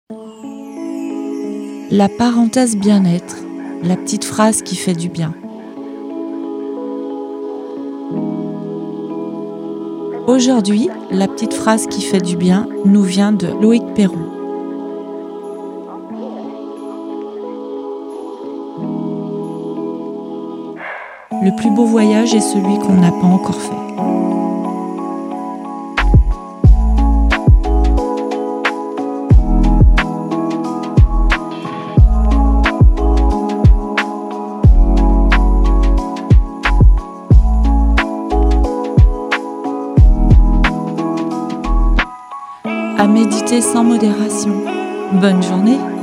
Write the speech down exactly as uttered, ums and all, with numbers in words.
La parenthèse bien-être, la petite phrase qui fait du bien. Aujourd'hui, la petite phrase qui fait du bien nous vient de Loïc Perron. Le plus beau voyage est celui qu'on n'a pas encore fait. À méditer sans modération. Bonne journée!